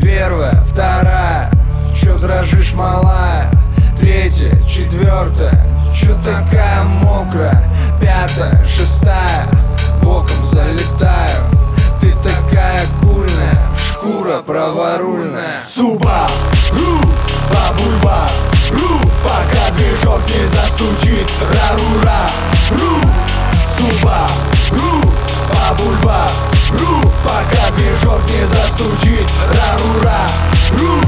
Первая, вторая, чё дрожишь, малая? Третья, четвертая, чё такая мокрая? Пятая, шестая, боком залетаю. Ты такая кульная, шкура праворульная. Субару, по бульвару, пока движок не застучит. Ра-ру-ра-ру, Субару, по бульвару, пока движок не застучит. Ра-ру-ра-ру.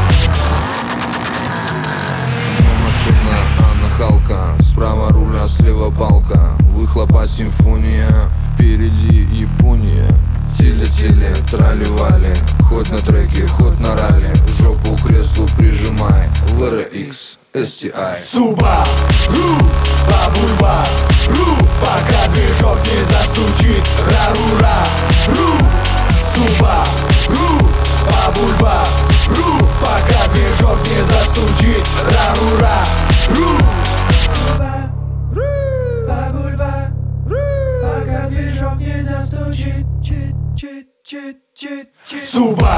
Не машина, а нахалка. Справа руль, а слева палка. Выхлопа симфония, впереди Япония. Теле-теле, трали-вали, хоть на треке, хоть на ралли. Жопу к креслу прижимай, VRX, STI. Субару, по бульвару, пока движок не застучит. Ра-ру-ра-ру, Субару, по бульвару, пока движок не застучит. Ра-ру-ра-ру. По бульвару, пока движок не застучит. Субару.